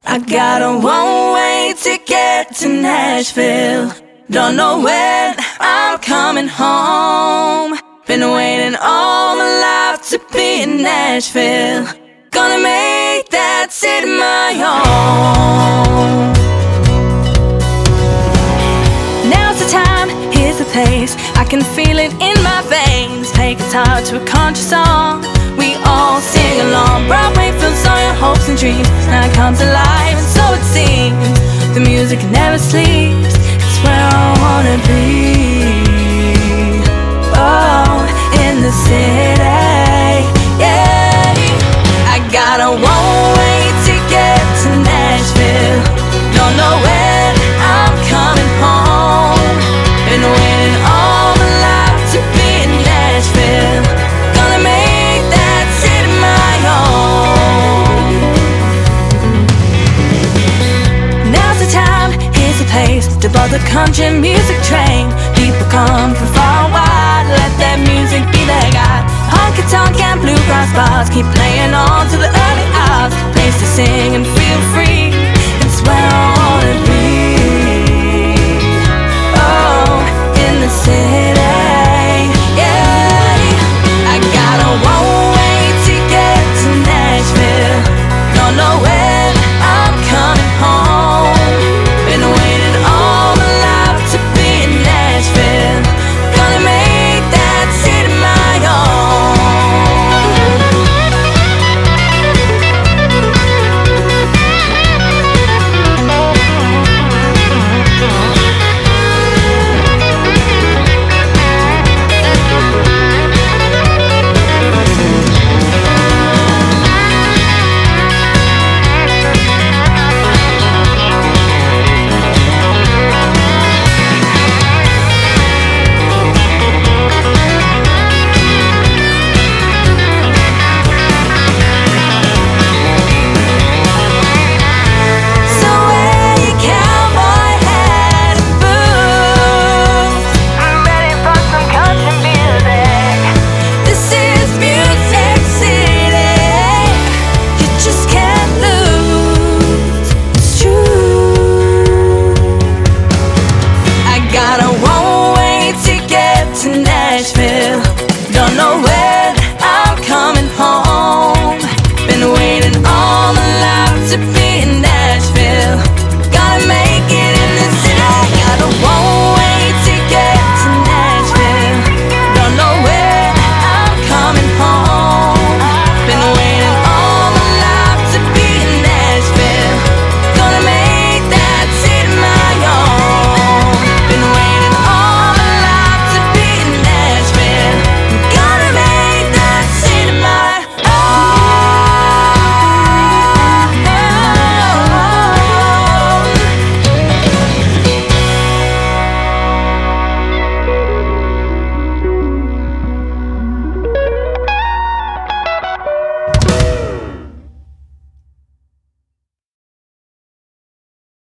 I got a one-way ticket to Nashville. Don't know when I'm coming home. Been waiting all my life to be in Nashville. Gonna make that city my home. Now's the time, here's the place. I can feel it in my veins. Play guitar to a country song. We all sing along. Broadway fills all your hopes and dreams. Now it comes alive, and so it seems. The music never sleeps. It's where I wanna be. Oh, in the city, yeah. I got a one-way ticket to Nashville. Don't know when I'm coming home. Been waiting all my life to be in Nashville. Gonna make that city my home. Now's the time, here's the place to board the country music train. People come from far and wide. Let that music be their guide. Honky tonk and bluegrass bars keep playing on to the early hours. Place to sing and